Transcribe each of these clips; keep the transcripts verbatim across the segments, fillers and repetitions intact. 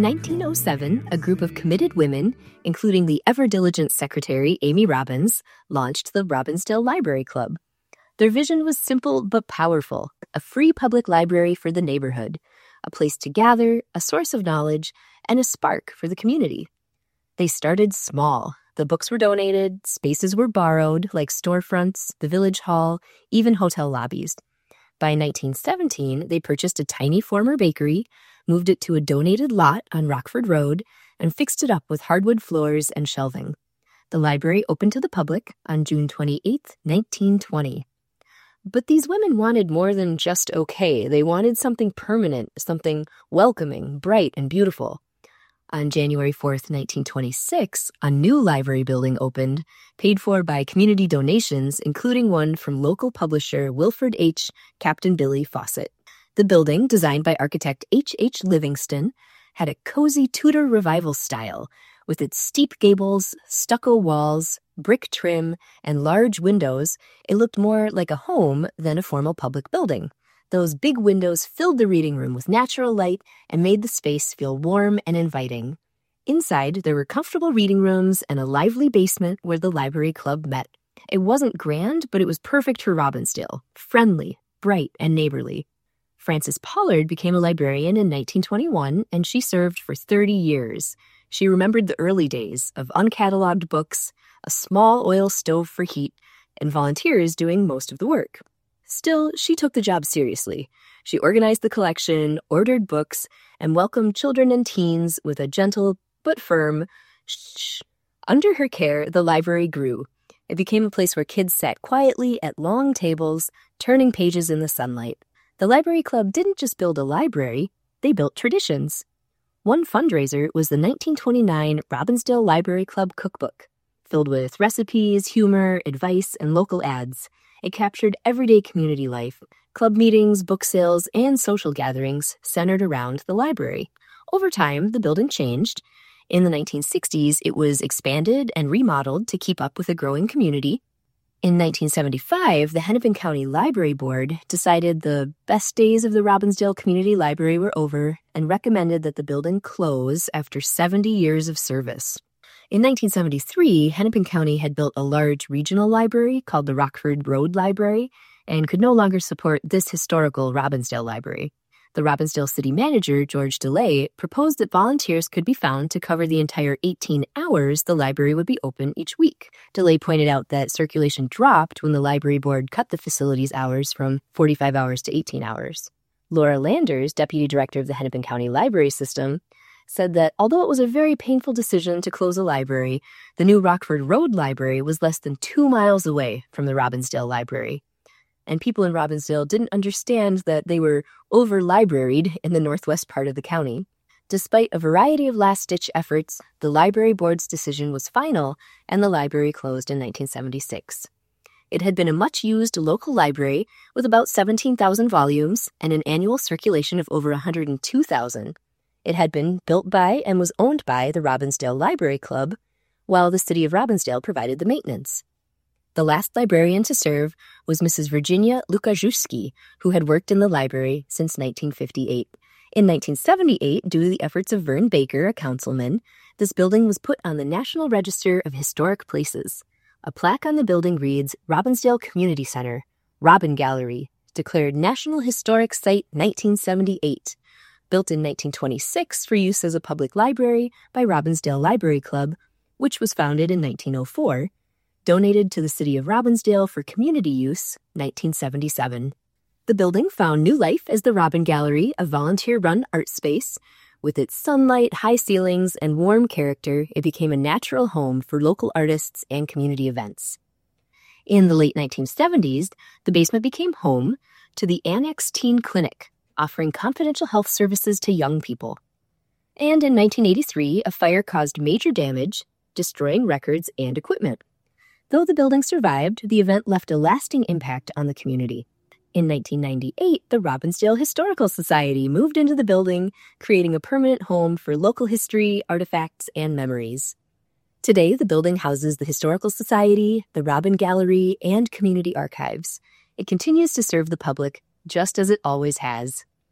nineteen oh seven, a group of committed women, including the ever-diligent secretary Amy Robbins, launched the Robbinsdale Library Club. Their vision was simple but powerful: a free public library for the neighborhood, a place to gather, a source of knowledge, and a spark for the community. They started small. The books were donated, spaces were borrowed, like storefronts, the village hall, even hotel lobbies. By nineteen seventeen, they purchased a tiny former bakery, moved it to a donated lot on Rockford Road, and fixed it up with hardwood floors and shelving. The library opened to the public on June twenty-eighth, nineteen twenty. But these women wanted more than just okay. They wanted something permanent, something welcoming, bright, and beautiful. On January fourth, nineteen twenty-six, a new library building opened, paid for by community donations, including one from local publisher Wilford H. Captain Billy Fawcett. The building, designed by architect H H. Livingston, had a cozy Tudor revival style, with its steep gables, stucco walls, brick trim, and large windows. It looked more like a home than a formal public building. Those big windows filled the reading room with natural light and made the space feel warm and inviting. Inside, there were comfortable reading rooms and a lively basement where the library club met. It wasn't grand, but it was perfect for Robbinsdale, friendly, bright, and neighborly. Frances Pollard became a librarian in nineteen twenty-one, and she served for thirty years. She remembered the early days of uncatalogued books, a small oil stove for heat, and volunteers doing most of the work. Still, she took the job seriously. She organized the collection, ordered books, and welcomed children and teens with a gentle but firm shh. Under her care, the library grew. It became a place where kids sat quietly at long tables, turning pages in the sunlight. The Library Club didn't just build a library, they built traditions. One fundraiser was the nineteen twenty-nine Robbinsdale Library Club cookbook, filled with recipes, humor, advice, and local ads. It captured everyday community life, club meetings, book sales, and social gatherings centered around the library. Over time, the building changed. In the nineteen sixties, it was expanded and remodeled to keep up with a growing community. In nineteen seventy-five, the Hennepin County Library Board decided the best days of the Robbinsdale Community Library were over and recommended that the building close after seventy years of service. In nineteen seventy-three, Hennepin County had built a large regional library called the Rockford Road Library and could no longer support this historical Robbinsdale library. The Robbinsdale city manager, George DeLay, proposed that volunteers could be found to cover the entire eighteen hours the library would be open each week. DeLay pointed out that circulation dropped when the library board cut the facility's hours from forty-five hours to eighteen hours. Laura Landers, deputy director of the Hennepin County Library System, said that although it was a very painful decision to close a library, the new Rockford Road Library was less than two miles away from the Robbinsdale Library. And people in Robbinsdale didn't understand that they were over-libraried in the northwest part of the county. Despite a variety of last-ditch efforts, the library board's decision was final, and the library closed in nineteen seventy-six. It had been a much-used local library with about seventeen thousand volumes and an annual circulation of over one hundred two thousand. It had been built by and was owned by the Robbinsdale Library Club, while the city of Robbinsdale provided the maintenance. The last librarian to serve was Missus Virginia Lukaszewski, who had worked in the library since nineteen fifty-eight. In nineteen seventy-eight, due to the efforts of Vern Baker, a councilman, this building was put on the National Register of Historic Places. A plaque on the building reads, Robbinsdale Community Center, Robin Gallery, declared National Historic Site nineteen seventy-eight. Built in nineteen twenty-six for use as a public library by Robbinsdale Library Club, which was founded in nineteen oh four, donated to the city of Robbinsdale for community use, nineteen seventy-seven. The building found new life as the Robin Gallery, a volunteer-run art space. With its sunlight, high ceilings, and warm character, it became a natural home for local artists and community events. In the late nineteen seventies, the basement became home to the Annex Teen Clinic, offering confidential health services to young people. And in nineteen eighty-three, a fire caused major damage, destroying records and equipment. Though the building survived, the event left a lasting impact on the community. In nineteen ninety-eight, the Robbinsdale Historical Society moved into the building, creating a permanent home for local history, artifacts, and memories. Today, the building houses the Historical Society, the Robin Gallery, and community archives. It continues to serve the public just as it always has.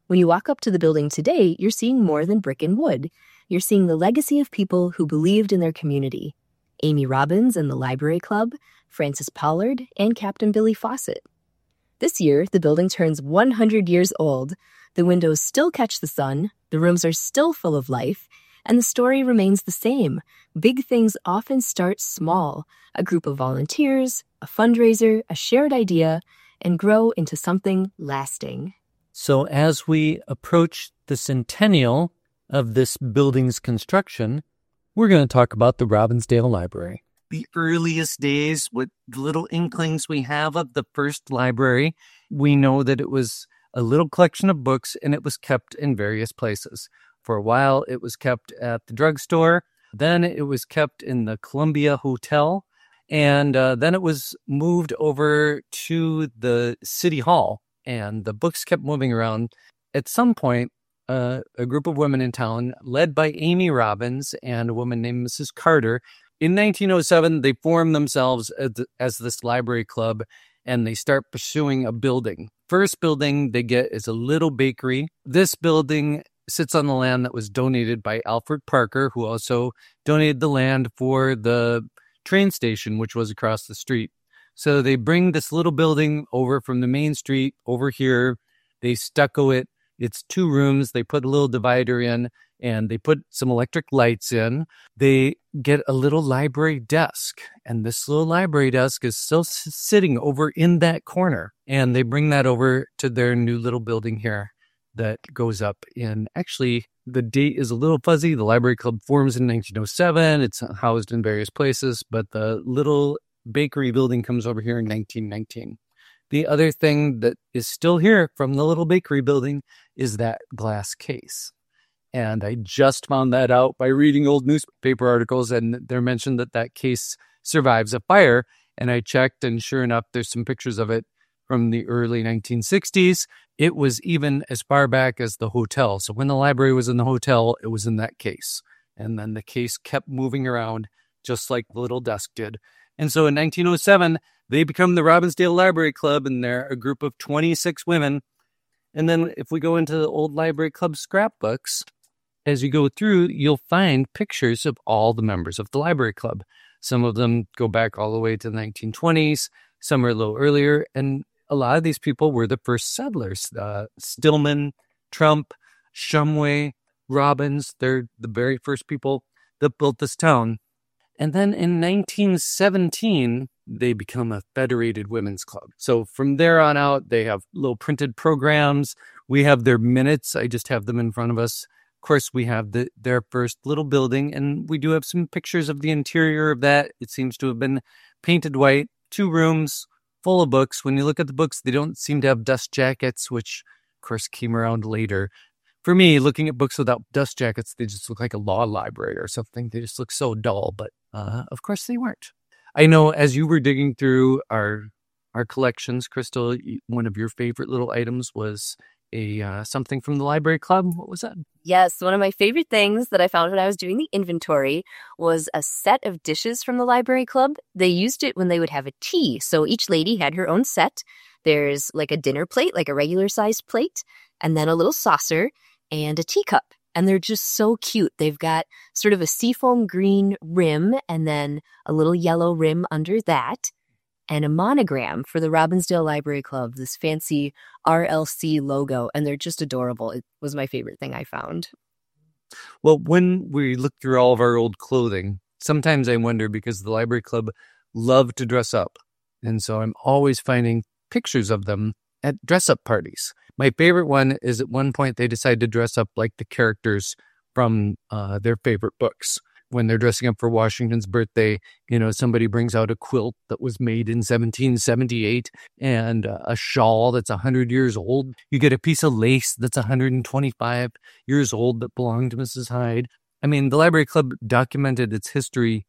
When you walk up to the building today, you're seeing more than brick and wood. You're seeing the legacy of people who believed in their community. Amy Robbins and the Library Club, Frances Pollard, and Captain Billy Fawcett. This year, the building turns one hundred years old. The windows still catch the sun, the rooms are still full of life, and the story remains the same. Big things often start small. A group of volunteers, a fundraiser, a shared idea, and grow into something lasting. So as we approach the centennial of this building's construction, we're going to talk about the Robbinsdale Library. The earliest days, what little inklings we have of the first library, we know that it was a little collection of books and it was kept in various places. For a while, it was kept at the drugstore. Then it was kept in the Columbia Hotel. And uh, then it was moved over to the City Hall. And the books kept moving around. At some point, uh, a group of women in town, led by Amy Robbins and a woman named Missus Carter, in nineteen oh seven, they form themselves as, as this library club, and they start pursuing a building. First building they get is a little bakery. This building sits on the land that was donated by Alfred Parker, who also donated the land for the train station, which was across the street. So they bring this little building over from the main street over here. They stucco it. It's two rooms. They put a little divider in, and they put some electric lights in. They get a little library desk, and this little library desk is still s- sitting over in that corner. And they bring that over to their new little building here that goes up in, actually, the date is a little fuzzy. The library club forms in nineteen oh seven. It's housed in various places, but the little bakery building comes over here in nineteen nineteen. The other thing that is still here from the little bakery building is that glass case. And I just found that out by reading old newspaper articles, and they're mentioned that that case survives a fire. And I checked, and sure enough, there's some pictures of it from the early nineteen sixties. It was even as far back as the hotel. So when the library was in the hotel, it was in that case. And then the case kept moving around just like the little desk did. And so in nineteen oh seven, they become the Robbinsdale Library Club, and they're a group of twenty-six women. And then if we go into the old library club scrapbooks, as you go through, you'll find pictures of all the members of the library club. Some of them go back all the way to the nineteen twenties. Some are a little earlier. And a lot of these people were the first settlers. Uh, Stillman, Trump, Shumway, Robbins, they're the very first people that built this town. And then in nineteen seventeen, they become a federated women's club. So from there on out, they have little printed programs. We have their minutes. I just have them in front of us. Of course, we have the, their first little building, and we do have some pictures of the interior of that. It seems to have been painted white, two rooms full of books. When you look at the books, they don't seem to have dust jackets, which, of course, came around later. For me, looking at books without dust jackets, they just look like a law library or something. They just look so dull, but uh, of course they weren't. I know as you were digging through our our collections, Crystal, one of your favorite little items was a uh, something from the library club. What was that? Yes, one of my favorite things that I found when I was doing the inventory was a set of dishes from the library club. They used it when they would have a tea. So each lady had her own set. There's like a dinner plate, like a regular sized plate, and then a little saucer and a teacup. And they're just so cute. They've got sort of a seafoam green rim and then a little yellow rim under that, and a monogram for the Robbinsdale Library Club, this fancy R L C logo. And they're just adorable. It was my favorite thing I found. Well, when we look through all of our old clothing, sometimes I wonder, because the library club loved to dress up. And so I'm always finding pictures of them at dress-up parties. My favorite one is at one point they decide to dress up like the characters from uh, their favorite books. When they're dressing up for Washington's birthday, you know, somebody brings out a quilt that was made in seventeen seventy-eight and uh, a shawl that's one hundred years old. You get a piece of lace that's one hundred twenty-five years old that belonged to Missus Hyde. I mean, the Library Club documented its history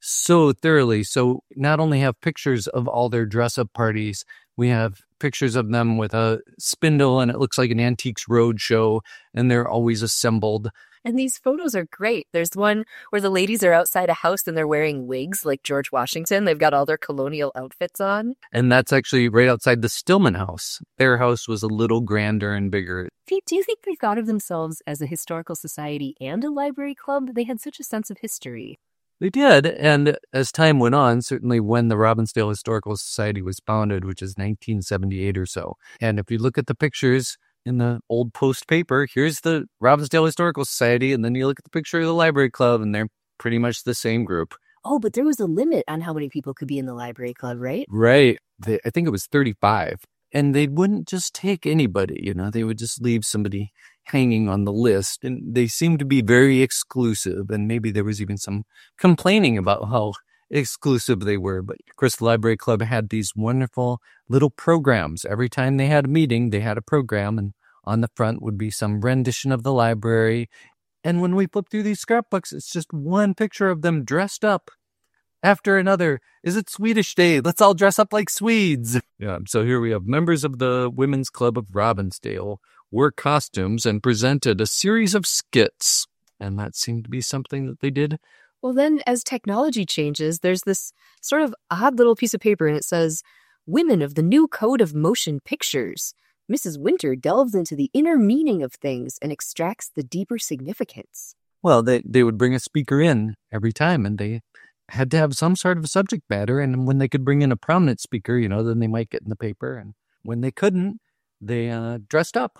so thoroughly. So not only have pictures of all their dress-up parties, we have pictures of them with a spindle, and it looks like an Antiques Roadshow, and they're always assembled. And these photos are great. There's one where the ladies are outside a house and they're wearing wigs like George Washington. They've got all their colonial outfits on. And that's actually right outside the Stillman house. Their house was a little grander and bigger. Pete, do you think they thought of themselves as a historical society and a library club? They had such a sense of history. They did. And as time went on, certainly when the Robbinsdale Historical Society was founded, which is nineteen seventy-eight or so. And if you look at the pictures in the old Post paper, here's the Robbinsdale Historical Society, and then you look at the picture of the Library Club, and they're pretty much the same group. Oh, but there was a limit on how many people could be in the Library Club, right? Right. They, I think it was thirty-five. And they wouldn't just take anybody, you know, they would just leave somebody hanging on the list. And they seemed to be very exclusive. And maybe there was even some complaining about how exclusive they were. But of course, the Library Club had these wonderful little programs. Every time they had a meeting, they had a program. And on the front would be some rendition of the library. And when we flip through these scrapbooks, it's just one picture of them dressed up after another. Is it Swedish Day? Let's all dress up like Swedes. Yeah, so here we have members of the Women's Club of Robbinsdale wore costumes and presented a series of skits. And that seemed to be something that they did. Well, then as technology changes, there's this sort of odd little piece of paper and it says, Women of the New Code of Motion Pictures. Missus Winter delves into the inner meaning of things and extracts the deeper significance. Well, they, they would bring a speaker in every time, and they had to have some sort of subject matter. And when they could bring in a prominent speaker, you know, then they might get in the paper. And when they couldn't, they uh, dressed up.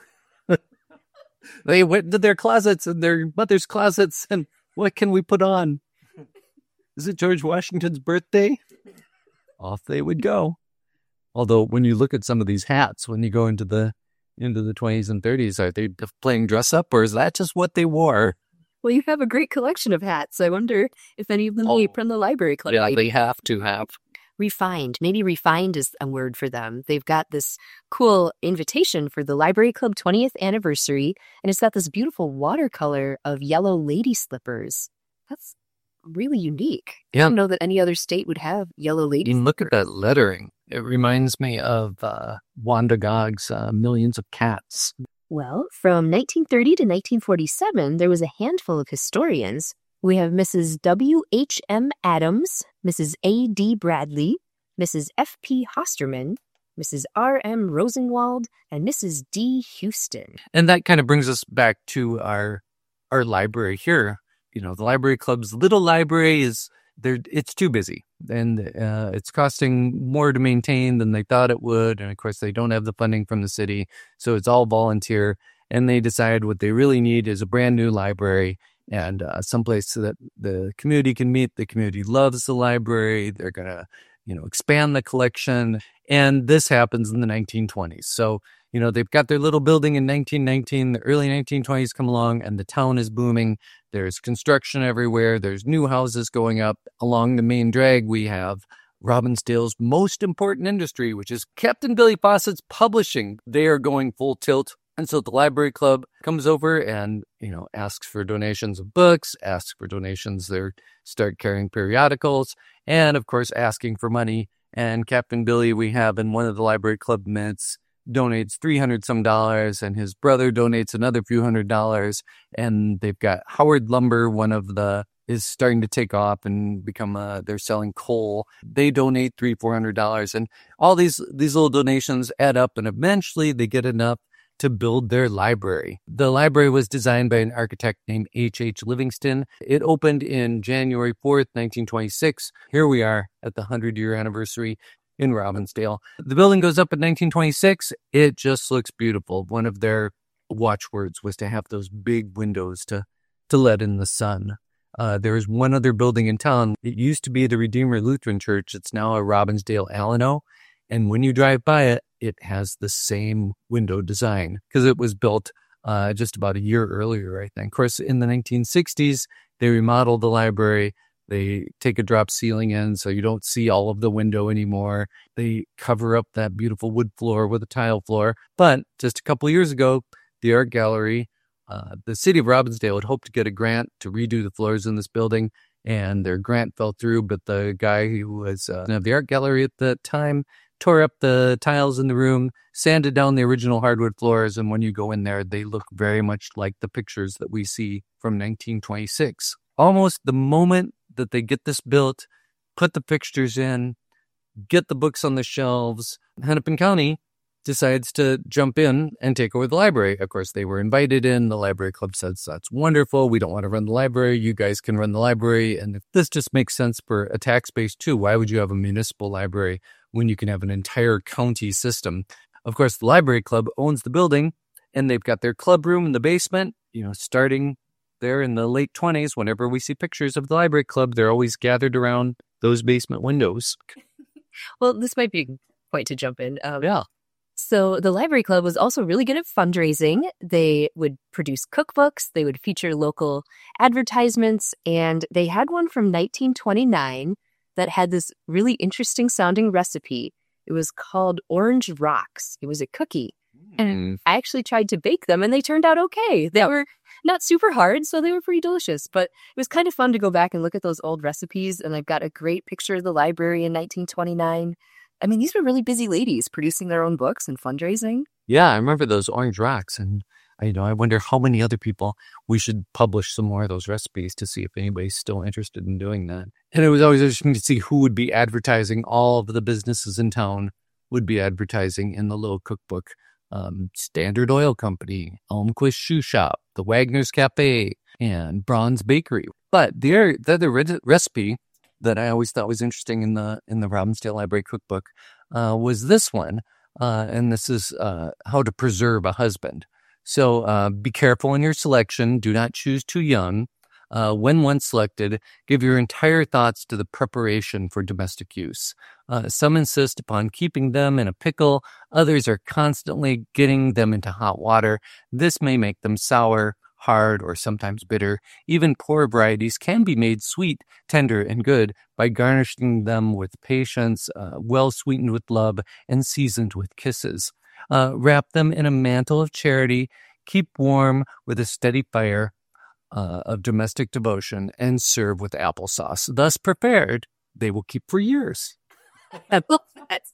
They went into their closets and their mother's closets, and what can we put on? Is it George Washington's birthday? Off they would go. Although when you look at some of these hats, when you go into the into the twenties and thirties, are they playing dress up, or is that just what they wore? Well, you have a great collection of hats. I wonder if any of them Oh. came from the Library Club. Yeah, they have to have. Refined. Maybe refined is a word for them. They've got this cool invitation for the Library Club twentieth anniversary, and it's got this beautiful watercolor of yellow lady slippers. That's really unique. Yeah. I don't know that any other state would have yellow lady You look at slippers. that lettering. It reminds me of uh, Wanda Gogg's uh, Millions of Cats. Well, from nineteen thirty to nineteen forty-seven, there was a handful of historians. We have Missus W H M Adams, Missus A D Bradley, Missus F P Hosterman, Missus R M Rosenwald, and Missus D Houston. And that kind of brings us back to our our library here. You know, the Library Club's little library is there. It's too busy, and uh, it's costing more to maintain than they thought it would. And of course, they don't have the funding from the city, so it's all volunteer. And they decide what they really need is a brand new library and uh, someplace so that the community can meet. The community loves the library. They're gonna, you know, expand the collection. And this happens in the nineteen twenties. So, you know, they've got their little building in nineteen nineteen. The early nineteen twenties come along and the town is booming. There's construction everywhere. There's new houses going up. Along the main drag, we have Robbinsdale's most important industry, which is Captain Billy Fawcett's publishing. They are going full tilt. And so the Library Club comes over and, you know, asks for donations of books, asks for donations. They start carrying periodicals, and, of course, asking for money. And Captain Billy, we have in one of the Library Club minutes, donates three hundred some dollars, and his brother donates another few hundred dollars. And they've got Howard Lumber, one of the, is starting to take off and become, uh, they're selling coal. They donate three, four hundred dollars. And all these, these little donations add up, and eventually they get enough to build their library. The library was designed by an architect named H H Livingston. It opened in January fourth, nineteen twenty-six. Here we are at the hundred-year anniversary in Robbinsdale. The building goes up in nineteen twenty-six. It just looks beautiful. One of their watchwords was to have those big windows to, to let in the sun. Uh, there is one other building in town. It used to be the Redeemer Lutheran Church. It's now a Robbinsdale Alano. And when you drive by it, it has the same window design because it was built uh, just about a year earlier, I think. Of course, in the nineteen sixties, they remodeled the library. They take a drop ceiling in so you don't see all of the window anymore. They cover up that beautiful wood floor with a tile floor. But just a couple of years ago, the art gallery, uh, the city of Robbinsdale had hoped to get a grant to redo the floors in this building, and their grant fell through. But the guy who was uh, of the art gallery at the time tore up the tiles in the room, sanded down the original hardwood floors, and when you go in there, they look very much like the pictures that we see from nineteen twenty-six. Almost the moment that they get this built, put the fixtures in, get the books on the shelves, Hennepin County decides to jump in and take over the library. Of course, they were invited in. The library club says, that's wonderful. We don't want to run the library. You guys can run the library. And if this just makes sense for a tax base too. Why would you have a municipal library when you can have an entire county system? Of course, the library club owns the building, and they've got their club room in the basement, you know, starting there in the late twenties. Whenever we see pictures of the library club, they're always gathered around those basement windows. Well, this might be a point to jump in. Um, Yeah. So the Library Club was also really good at fundraising. They would produce cookbooks, they would feature local advertisements, and they had one from nineteen twenty-nine that had this really interesting sounding recipe. It was called Orange Rocks. It was a cookie. And I actually tried to bake them, and they turned out okay. They were not super hard, so they were pretty delicious. But it was kind of fun to go back and look at those old recipes, and I've got a great picture of the library in nineteen twenty-nine. I mean, these were really busy ladies producing their own books and fundraising. Yeah, I remember those Orange Rocks, and I, you know, I wonder how many other people we should publish some more of those recipes to see if anybody's still interested in doing that. And it was always interesting to see who would be advertising. All of the businesses in town would be advertising in the little cookbook. Um, Standard Oil Company, Elmquist Shoe Shop, the Wagner's Cafe, and Braun's Bakery. But the other, the other re- recipe that I always thought was interesting in the in the Robbinsdale Library Cookbook uh, was this one, uh, and this is uh, how to preserve a husband. So uh, be careful in your selection. Do not choose too young. Uh, when once selected, give your entire thoughts to the preparation for domestic use. Uh, some insist upon keeping them in a pickle. Others are constantly getting them into hot water. This may make them sour, hard, or sometimes bitter. Even poor varieties can be made sweet, tender, and good by garnishing them with patience, uh, well sweetened with love, and seasoned with kisses. Uh, wrap them in a mantle of charity. Keep warm with a steady fire Uh, of domestic devotion, and serve with applesauce. Thus prepared, they will keep for years. I love that.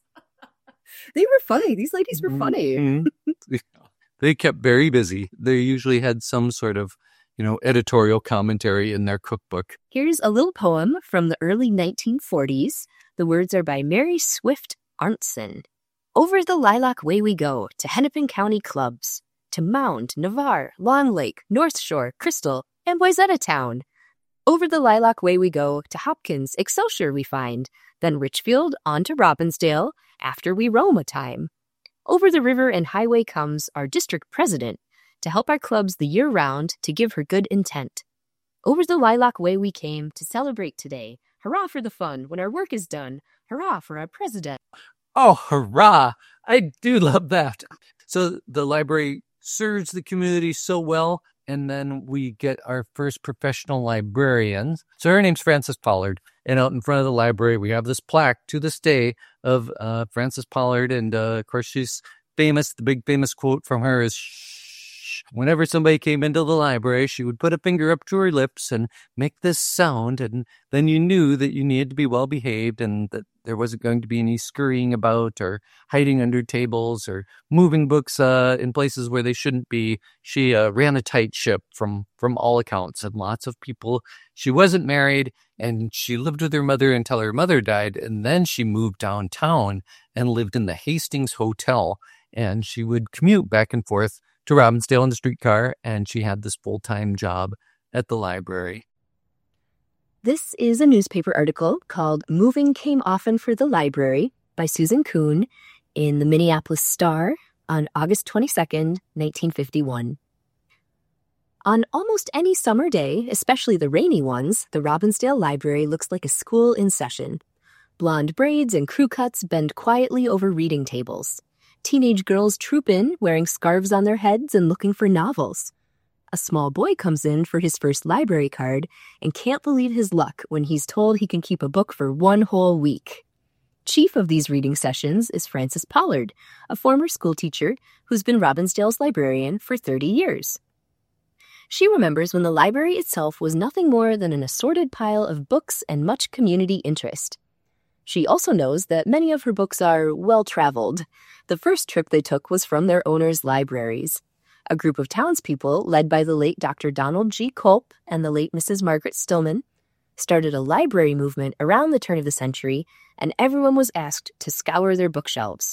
They were funny. These ladies were funny. Mm-hmm. They kept very busy. They usually had some sort of, you know, editorial commentary in their cookbook. Here's a little poem from the early nineteen forties. The words are by Mary Swift Arntzen. Over the lilac way we go to Hennepin County clubs, to Mound, Navarre, Long Lake, North Shore, Crystal, and Wayzata Town. Over the lilac way we go to Hopkins, Excelsior we find, then Richfield on to Robbinsdale after we roam a time. Over the river and highway comes our district president to help our clubs the year round to give her good intent. Over the lilac way we came to celebrate today. Hurrah for the fun when our work is done. Hurrah for our president. Oh, hurrah! I do love that. So the library serves the community so well, and then we get our first professional librarian. So her name's Frances Pollard, and out in front of the library we have this plaque to this day of uh, Frances Pollard, and uh, of course she's famous. The big famous quote from her is, "Shh." Whenever somebody came into the library, she would put a finger up to her lips and make this sound, and then you knew that you needed to be well behaved and that there wasn't going to be any scurrying about or hiding under tables or moving books uh, in places where they shouldn't be. She uh, ran a tight ship from, from all accounts, and lots of people. She wasn't married, and she lived with her mother until her mother died, and then she moved downtown and lived in the Hastings Hotel, and she would commute back and forth to Robbinsdale in the streetcar, and she had this full-time job at the library. This is a newspaper article called Moving Came Often for the Library by Susan Kuhn in the Minneapolis Star on August twenty-second, nineteen fifty-one. On almost any summer day, especially the rainy ones, the Robbinsdale Library looks like a school in session. Blonde braids and crew cuts bend quietly over reading tables. Teenage girls troop in, wearing scarves on their heads and looking for novels. A small boy comes in for his first library card and can't believe his luck when he's told he can keep a book for one whole week. Chief of these reading sessions is Frances Pollard, a former schoolteacher who's been Robbinsdale's librarian for thirty years. She remembers when the library itself was nothing more than an assorted pile of books and much community interest. She also knows that many of her books are well-traveled. The first trip they took was from their owners' libraries. A group of townspeople, led by the late Doctor Donald G. Culp and the late Missus Margaret Stillman, started a library movement around the turn of the century, and everyone was asked to scour their bookshelves.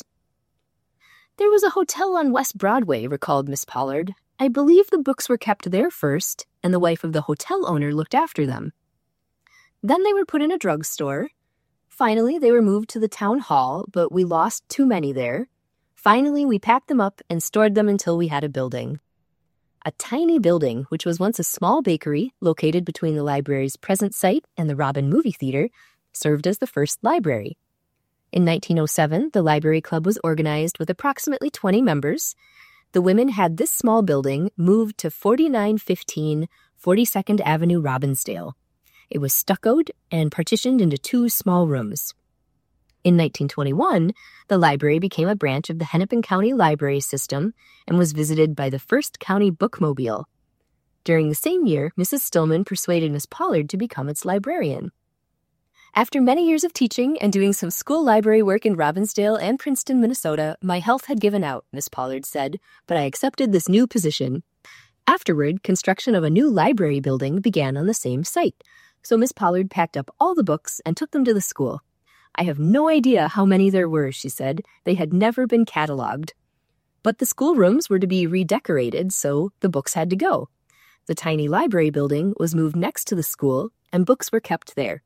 "There was a hotel on West Broadway," recalled Miss Pollard. "I believe the books were kept there first, and the wife of the hotel owner looked after them. Then they were put in a drugstore. Finally, they were moved to the town hall, but we lost too many there. Finally, we packed them up and stored them until we had a building." A tiny building, which was once a small bakery located between the library's present site and the Robin Movie Theater, served as the first library. In nineteen oh seven, the Library Club was organized with approximately twenty members. The women had this small building moved to forty-nine fifteen forty-second Avenue, Robbinsdale. It was stuccoed and partitioned into two small rooms. In nineteen twenty-one, the library became a branch of the Hennepin County Library System and was visited by the first county bookmobile. During the same year, Missus Stillman persuaded Miss Pollard to become its librarian. "After many years of teaching and doing some school library work in Robbinsdale and Princeton, Minnesota, my health had given out," Miss Pollard said, "but I accepted this new position." Afterward, construction of a new library building began on the same site, so Miss Pollard packed up all the books and took them to the school. "I have no idea how many there were," she said. "They had never been cataloged." But the schoolrooms were to be redecorated, so the books had to go. The tiny library building was moved next to the school, and books were kept there.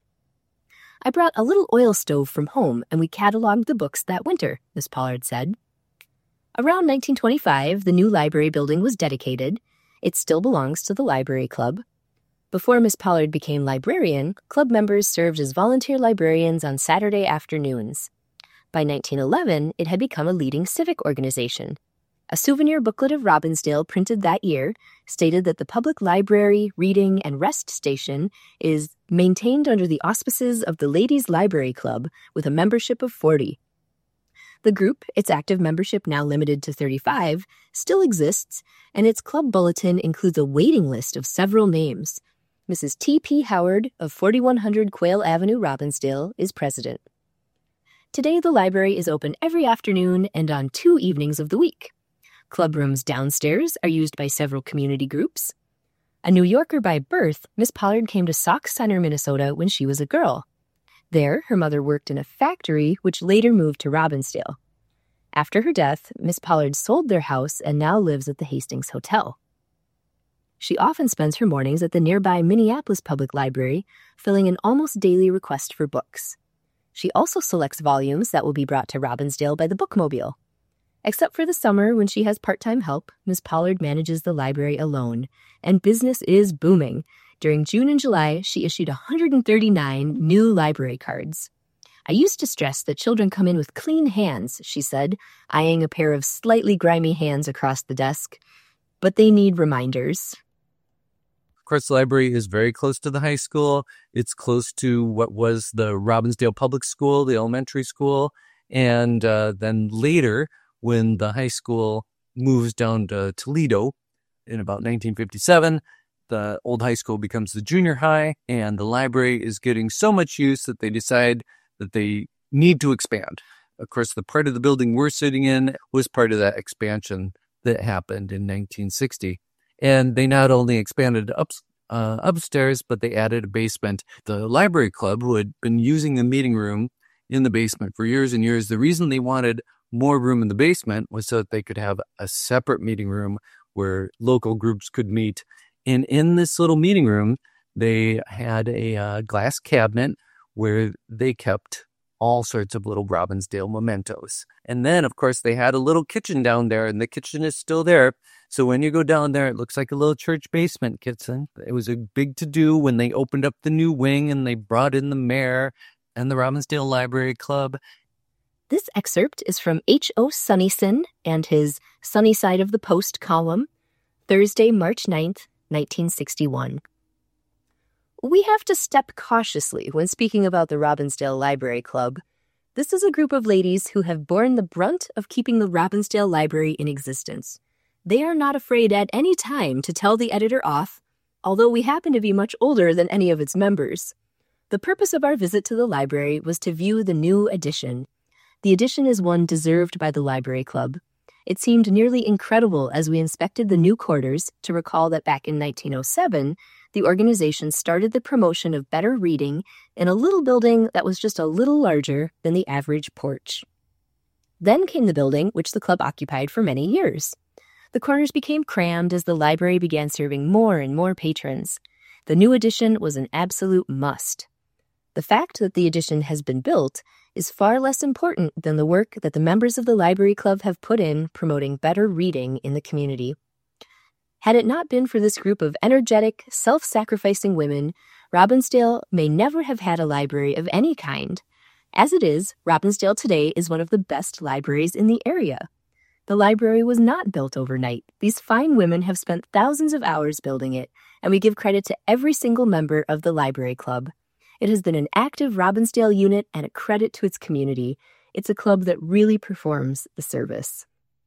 "I brought a little oil stove from home, and we cataloged the books that winter," Miss Pollard said. Around nineteen twenty-five, the new library building was dedicated. It still belongs to the Library Club. Before Miss Pollard became librarian, club members served as volunteer librarians on Saturday afternoons. By nineteen eleven, it had become a leading civic organization. A souvenir booklet of Robbinsdale printed that year stated that the public library, reading, and rest station is maintained under the auspices of the Ladies' Library Club with a membership of forty. The group, its active membership now limited to thirty-five, still exists, and its club bulletin includes a waiting list of several names. Missus T P Howard of forty-one hundred Quail Avenue, Robbinsdale, is president. Today, the library is open every afternoon and on two evenings of the week. Club rooms downstairs are used by several community groups. A New Yorker by birth, Miss Pollard came to Sauk Center, Minnesota when she was a girl. There, her mother worked in a factory which later moved to Robbinsdale. After her death, Miss Pollard sold their house and now lives at the Hastings Hotel. She often spends her mornings at the nearby Minneapolis Public Library, filling an almost daily request for books. She also selects volumes that will be brought to Robbinsdale by the bookmobile. Except for the summer when she has part-time help, Miss Pollard manages the library alone, and business is booming. During June and July, she issued one hundred thirty-nine new library cards. "I used to stress that children come in with clean hands," she said, eyeing a pair of slightly grimy hands across the desk. "But they need reminders." Of course, the library is very close to the high school. It's close to what was the Robbinsdale Public School, the elementary school. And uh, then later, when the high school moves down to Toledo in about nineteen fifty-seven, the old high school becomes the junior high, and the library is getting so much use that they decide that they need to expand. Of course, the part of the building we're sitting in was part of that expansion that happened in nineteen sixty. And they not only expanded up, uh, upstairs, but they added a basement. The library club, who had been using the meeting room in the basement for years and years, the reason they wanted more room in the basement was so that they could have a separate meeting room where local groups could meet. And in this little meeting room, they had a uh, glass cabinet where they kept all sorts of little Robbinsdale mementos. And then, of course, they had a little kitchen down there, and the kitchen is still there. So when you go down there, it looks like a little church basement kitchen. It was a big to-do when they opened up the new wing and they brought in the mayor and the Robbinsdale Library Club. This excerpt is from H O Sunnison and his Sunny Side of the Post column, Thursday, March ninth, nineteen sixty-one. We have to step cautiously when speaking about the Robbinsdale Library Club. This is a group of ladies who have borne the brunt of keeping the Robbinsdale Library in existence. They are not afraid at any time to tell the editor off, although we happen to be much older than any of its members. The purpose of our visit to the library was to view the new addition. The addition is one deserved by the Library Club. It seemed nearly incredible as we inspected the new quarters to recall that back in nineteen oh seven, the organization started the promotion of better reading in a little building that was just a little larger than the average porch. Then came the building which the club occupied for many years. The corners became crammed as the library began serving more and more patrons. The new addition was an absolute must. The fact that the addition has been built is far less important than the work that the members of the Library Club have put in promoting better reading in the community. Had it not been for this group of energetic, self-sacrificing women, Robbinsdale may never have had a library of any kind. As it is, Robbinsdale today is one of the best libraries in the area. The library was not built overnight. These fine women have spent thousands of hours building it, and we give credit to every single member of the Library Club. It has been an active Robbinsdale unit and a credit to its community. It's a club that really performs the service.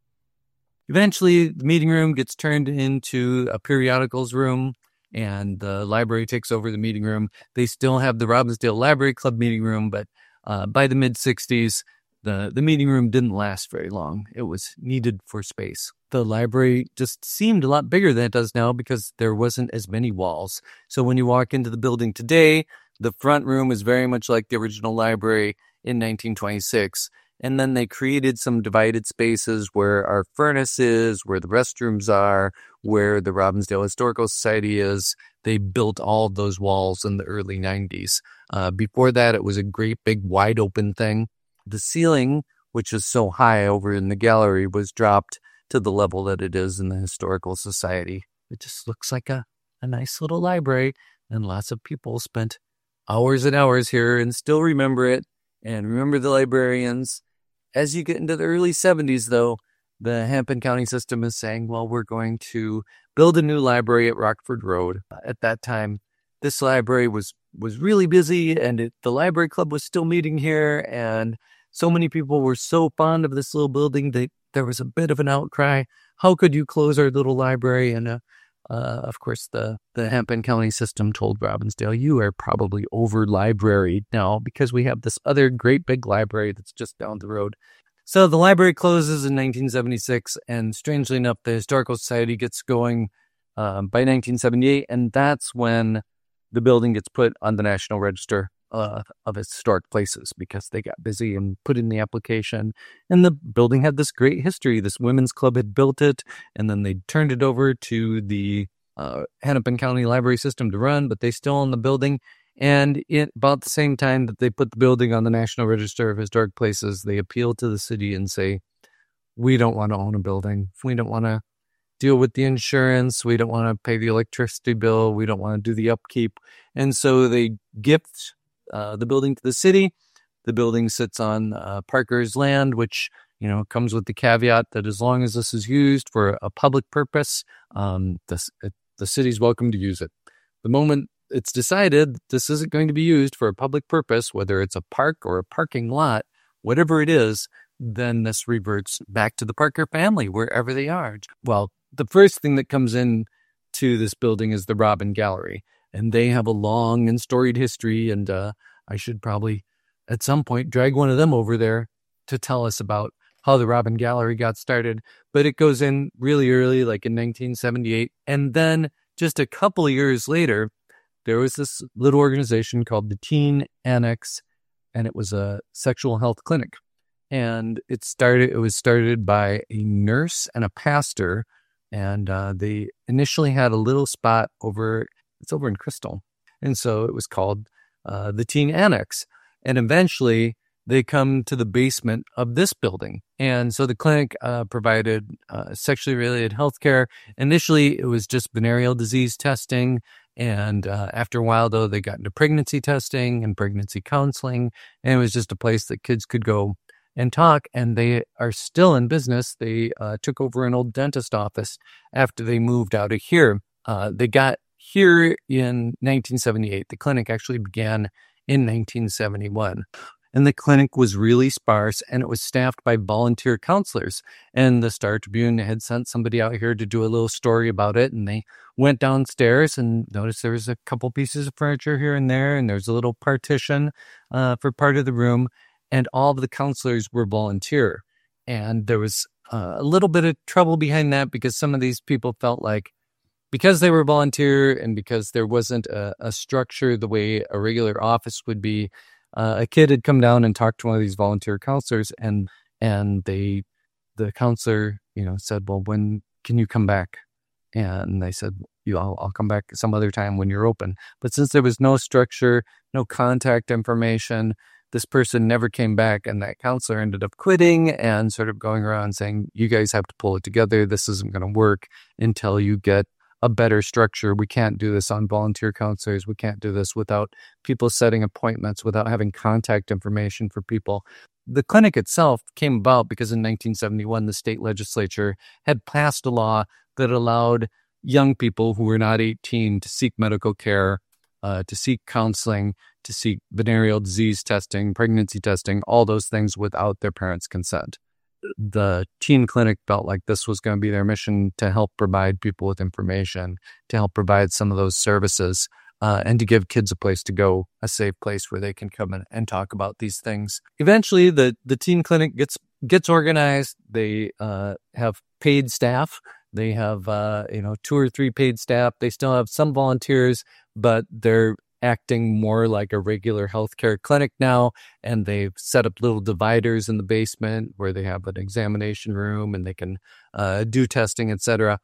Eventually, the meeting room gets turned into a periodicals room, and the library takes over the meeting room. They still have the Robbinsdale Library Club meeting room, but uh, by the mid-sixties, the, the meeting room didn't last very long. It was needed for space. The library just seemed a lot bigger than it does now because there wasn't as many walls. So when you walk into the building today, the front room is very much like the original library in nineteen twenty-six. And then they created some divided spaces where our furnace is, where the restrooms are, where the Robbinsdale Historical Society is. They built all of those walls in the early nineties. Uh, before that, it was a great big wide open thing. The ceiling, which is so high over in the gallery, was dropped to the level that it is in the Historical Society. It just looks like a, a nice little library, and lots of people spent hours and hours here and still remember it and remember the librarians. As you get into the early seventies, though, the Hennepin County system is saying, well, we're going to build a new library at Rockford Road. At that time, this library was, was really busy, and it, the Library Club was still meeting here, and so many people were so fond of this little building that there was a bit of an outcry. How could you close our little library? And uh, uh, of course, the, the Hennepin County system told Robbinsdale, you are probably over-libraried now because we have this other great big library that's just down the road. So the library closes in nineteen seventy-six, and strangely enough, the Historical Society gets going um, by nineteen seventy-eight, and that's when the building gets put on the National Register uh, of Historic Places because they got busy and put in the application. And the building had this great history. This women's club had built it, and then they turned it over to the uh, Hennepin County Library System to run, but they still own the building. And at about the same time that they put the building on the National Register of Historic Places, they appeal to the city and say, we don't want to own a building. We don't want to deal with the insurance. We don't want to pay the electricity bill. We don't want to do the upkeep. And so they gift uh, the building to the city. The building sits on uh, Parker's land, which, you know, comes with the caveat that as long as this is used for a public purpose, um, the, the city's welcome to use it. The moment it's decided this isn't going to be used for a public purpose, whether it's a park or a parking lot, whatever it is, then this reverts back to the Parker family, wherever they are. Well, the first thing that comes in to this building is the Robin Gallery, and they have a long and storied history, and uh, I should probably at some point drag one of them over there to tell us about how the Robin Gallery got started. But it goes in really early, like in nineteen seventy-eight, and then just a couple of years later, there was this little organization called the Teen Annex, and it was a sexual health clinic. And it started. It was started by a nurse and a pastor, and uh, they initially had a little spot over. It's over in Crystal, and so it was called uh, the Teen Annex. And eventually, they come to the basement of this building, and so the clinic uh, provided uh, sexually related health care. Initially, it was just venereal disease testing. And uh, after a while, though, they got into pregnancy testing and pregnancy counseling. And it was just a place that kids could go and talk. And they are still in business. They uh, took over an old dentist office after they moved out of here. Uh, they got here in nineteen seventy-eight. The clinic actually began in nineteen seventy-one. and the clinic was really sparse, and it was staffed by volunteer counselors. And the Star Tribune had sent somebody out here to do a little story about it, and they went downstairs and noticed there was a couple pieces of furniture here and there, and there's a little partition uh, for part of the room, and all of the counselors were volunteer. And there was uh, a little bit of trouble behind that because some of these people felt like because they were volunteer and because there wasn't a, a structure the way a regular office would be, uh, a kid had come down and talked to one of these volunteer counselors, and and they, the counselor, you know, said, "Well, when can you come back?" And they said, "You, I'll, I'll come back some other time when you're open." But since there was no structure, no contact information, this person never came back, and that counselor ended up quitting and sort of going around saying, "You guys have to pull it together. This isn't going to work until you get a better structure. We can't do this on volunteer counselors. We can't do this without people setting appointments, without having contact information for people." The clinic itself came about because in nineteen seventy-one, the state legislature had passed a law that allowed young people who were not eighteen to seek medical care, uh, to seek counseling, to seek venereal disease testing, pregnancy testing, all those things without their parents' consent. The teen clinic felt like this was going to be their mission to help provide people with information, to help provide some of those services, uh, and to give kids a place to go, a safe place where they can come in and talk about these things. Eventually, the, the teen clinic gets gets organized. They uh, have paid staff. They have uh, you know two or three paid staff. They still have some volunteers, but they're acting more like a regular healthcare clinic now, and they've set up little dividers in the basement where they have an examination room and they can uh, do testing, et cetera.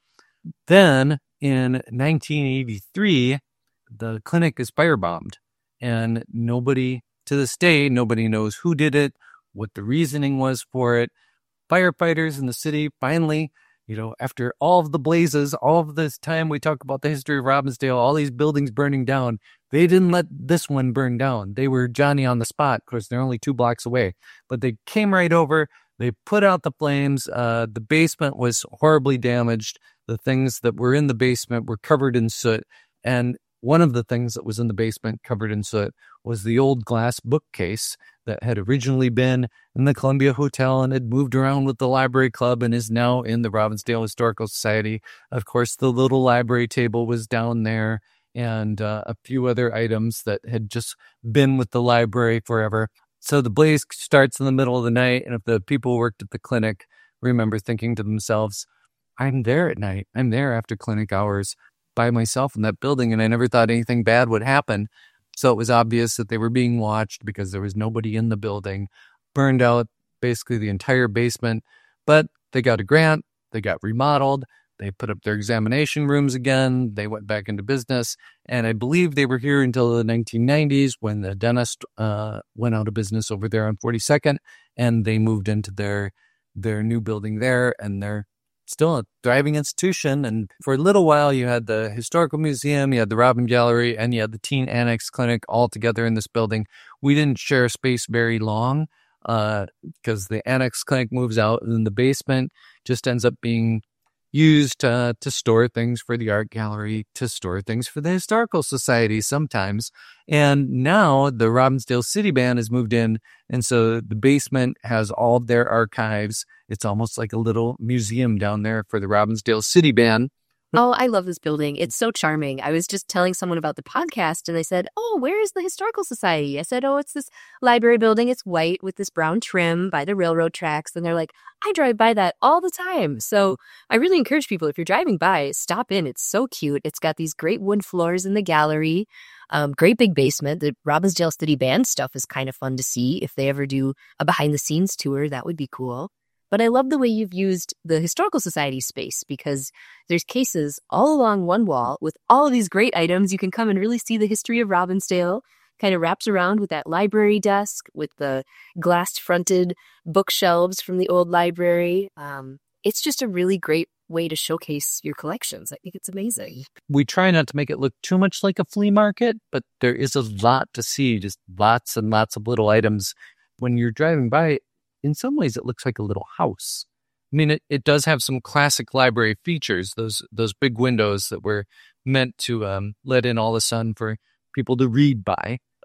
Then in nineteen eighty-three, the clinic is firebombed, and nobody, to this day, nobody knows who did it, what the reasoning was for it. Firefighters in the city finally, you know, after all of the blazes, all of this time we talk about the history of Robbinsdale, all these buildings burning down, they didn't let this one burn down. They were Johnny on the spot. Of course, they're only two blocks away. But they came right over. They put out the flames. Uh, the basement was horribly damaged. The things that were in the basement were covered in soot. And one of the things that was in the basement covered in soot was the old glass bookcase that had originally been in the Columbia Hotel and had moved around with the library club and is now in the Robbinsdale Historical Society. Of course, the little library table was down there, and uh, a few other items that had just been with the library forever. So the blaze starts in the middle of the night, and if the people who worked at the clinic remember thinking to themselves, "I'm there at night. I'm there after clinic hours by myself in that building, and I never thought anything bad would happen." So it was obvious that they were being watched because there was nobody in the building. Burned out basically the entire basement, but they got a grant, they got remodeled, they put up their examination rooms again, they went back into business, and I believe they were here until the nineteen nineties when the dentist uh, went out of business over there on forty-second, and they moved into their their new building there, and they're still a thriving institution. And for a little while, you had the Historical Museum, you had the Robin Gallery, and you had the Teen Annex Clinic all together in this building. We didn't share space very long because uh, the Annex Clinic moves out, and then the basement just ends up being used uh, to store things for the art gallery, to store things for the Historical Society sometimes. And now the Robbinsdale City Band has moved in, and so the basement has all of their archives. It's almost like a little museum down there for the Robbinsdale City Band. Oh, I love this building. It's so charming. I was just telling someone about the podcast, and they said, "Oh, where is the Historical Society?" I said, "Oh, it's this library building. It's white with this brown trim by the railroad tracks." And they're like, "I drive by that all the time." So I really encourage people, if you're driving by, stop in. It's so cute. It's got these great wood floors in the gallery, um, great big basement. The Robbinsdale City Band stuff is kind of fun to see. If they ever do a behind-the-scenes tour, that would be cool. But I love the way you've used the Historical Society space because there's cases all along one wall with all of these great items. You can come and really see the history of Robbinsdale. Kind of wraps around with that library desk with the glass-fronted bookshelves from the old library. Um, it's just a really great way to showcase your collections. I think it's amazing. We try not to make it look too much like a flea market, but there is a lot to see, just lots and lots of little items. When you're driving by, in some ways, it looks like a little house. I mean, it, it does have some classic library features, those those big windows that were meant to um, let in all the sun for people to read by.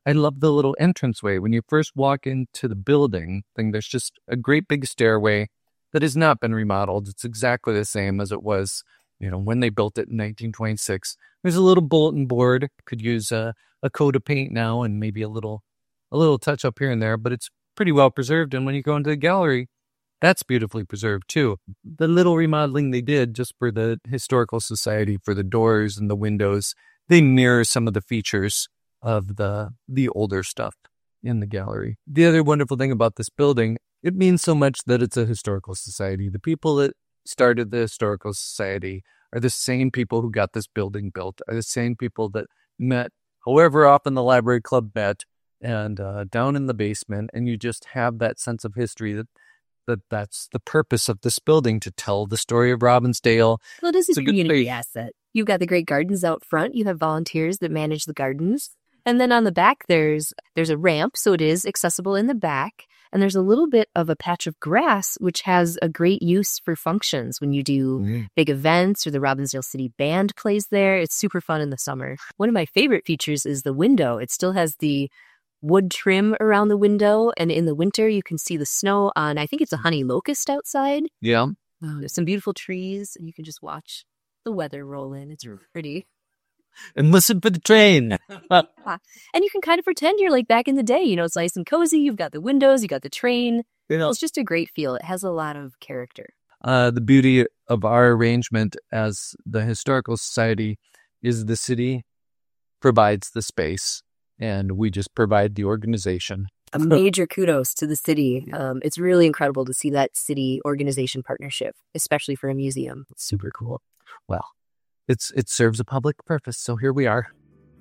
I love the little entranceway. When you first walk into the building, thing, there's just a great big stairway that has not been remodeled. It's exactly the same as it was, you know, when they built it in nineteen twenty-six. There's a little bulletin board. Could use a, a coat of paint now and maybe a little a little touch up here and there, but it's pretty well preserved. And when you go into the gallery, that's beautifully preserved too. The little remodeling they did just for the Historical Society, for the doors and the windows, they mirror some of the features of the the older stuff in the gallery. The other wonderful thing about this building, it means so much that it's a historical society. The people that started the Historical Society are the same people who got this building built, are the same people that met however often the library club met and uh, down in the basement. And you just have that sense of history that that that's the purpose of this building, to tell the story of Robbinsdale. Well, it is a, It's a good community thing. asset. You've got the great gardens out front. You have volunteers that manage the gardens. And then on the back, there's there's a ramp, so it is accessible in the back. And there's a little bit of a patch of grass, which has a great use for functions when you do Mhm. big events or the Robbinsdale City Band plays there. It's super fun in the summer. One of my favorite features is the window. It still has the wood trim around the window. And in the winter, you can see the snow on, I think it's a honey locust outside. Yeah. Oh, there's some beautiful trees, and you can just watch the weather roll in. It's pretty. And listen for the train. And you can kind of pretend you're like back in the day. You know, it's nice and cozy. You've got the windows, you got the train. You know, It's just a great feel. It has a lot of character. uh, the beauty of our arrangement as the Historical Society is the city provides the space and we just provide the organization. A major kudos to the city. Um, it's really incredible to see that city organization partnership, especially for a museum. It's super cool. Well, it's it serves a public purpose, so here we are.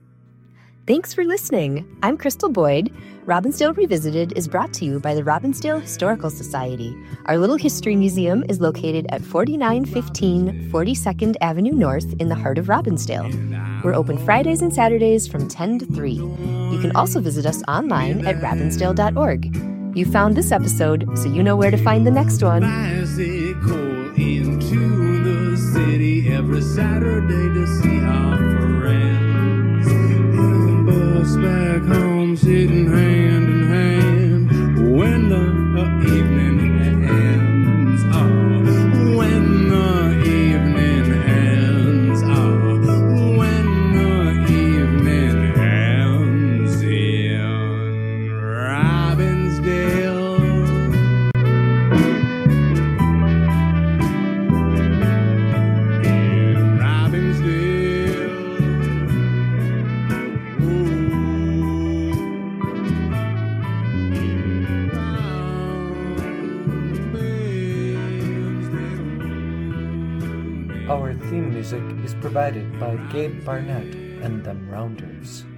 Thanks for listening. I'm Crystal Boyd. Robbinsdale Revisited is brought to you by the Robbinsdale Historical Society. Our little history museum is located at forty-nine fifteen forty-second Avenue North in the heart of Robbinsdale. We're open Fridays and Saturdays from ten to three. You can also visit us online at robbinsdale dot org. You found this episode, so you know where to find the next one. Bicycle into the city every Saturday to see our friends. And bus back home sitting hand in hand when the evening ends. Oh, when the evening ends. Oh, when the evening ends in Robbinsdale. In Robbinsdale. Our theme music is provided by Gabe Barnett and Them Rounders.